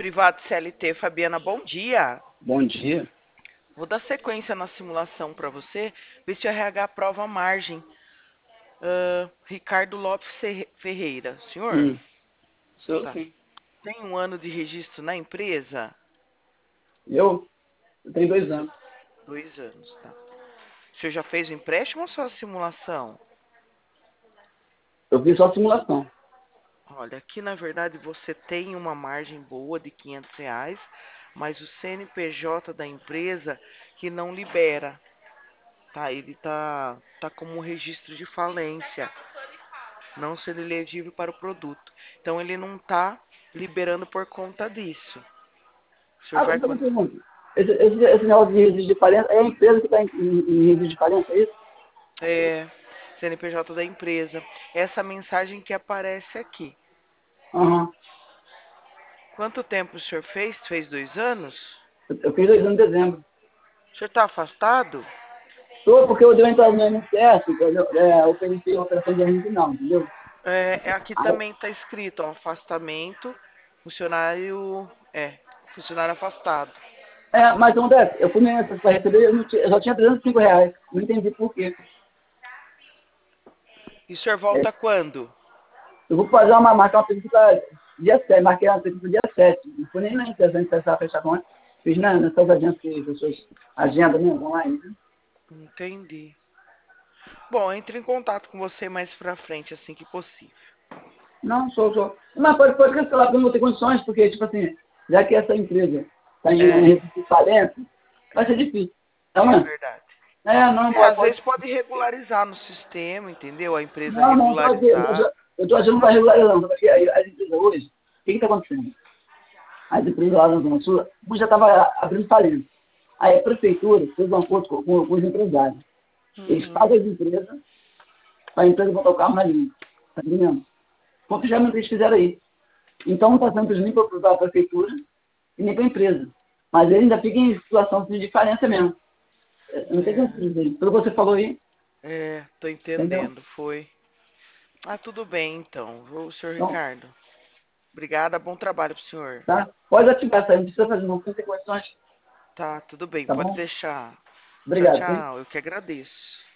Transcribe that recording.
Privado CLT, Fabiana, bom dia. Bom dia. Vou dar sequência na simulação para você, ver se o RH aprova a margem. Ricardo Lopes Ferreira, senhor? Sou Tá. sim. Tem um ano de registro na empresa? Eu tenho 2 anos. 2 anos, tá. O senhor já fez o empréstimo ou só a simulação? Eu fiz só simulação. Olha, aqui na verdade você tem uma margem boa de R$ 500, mas o CNPJ da empresa que não libera, tá? Ele tá como um registro de falência, não sendo elegível para o produto. Então ele não está liberando por conta disso. O senhor vai Só uma pergunta. Esse negócio de registro de falência, é a empresa que está em registro de falência, é isso? CNPJ da empresa. Essa mensagem que aparece aqui. Aham. Quanto tempo o senhor fez? Fez 2 anos? Eu fiz 2 anos em dezembro. O senhor está afastado? Tô porque eu dei uma entrada no INSS, entendeu? Eu perdi a operação de renda final, entendeu? Aqui Aí, também está escrito, ó, afastamento, funcionário, funcionário afastado. mas André, eu fui no INSS para receber, eu só tinha R$ 305. Não entendi por quê. E o senhor É, volta quando? eu vou fazer marcar uma pesquisa para dia 7, marquei uma pesquisa para dia 7. Não foi nem na INSS, a INSS estava fechada ontem. Fiz nessas agências que as pessoas agendam mesmo online, né? Entendi. Bom, entre em contato com você mais pra frente, assim que possível. Não, sou. Mas pode cancelar, porque eu não vou ter condições, porque, tipo assim, já que essa empresa está em É, registro de falência, vai ser difícil. Tá, é mano? verdade. Não, Às pode. vezes pode regularizar no sistema, entendeu? A empresa Não, pode ser. regularizar. Eu tô achando que vai regularizar, não. Porque as empresas hoje, o que está acontecendo? As empresas lá na Zona Sul, já estava abrindo falência. Aí a prefeitura fez um acordo com os empresários. Eles Uhum. pagam as empresas, para a empresa botar o carro na linha. Tá entendendo? Porque já eles fizeram aí. Então não está sendo prejuízo nem para a prefeitura e nem para a empresa. Mas ele ainda fica em situação de falência mesmo. Não tem como É, dizer. Pelo que você falou aí, tô entendeu? entendendo, foi. Ah, tudo bem então. Vou, senhor Então, Ricardo. Obrigada, bom trabalho pro senhor. tá? Pode ativar essa aí, não precisa fazer, não tem condições, Tá, tudo bem, tá pode bom? deixar. Tchau, Obrigado, hein? tchau. Eu que agradeço.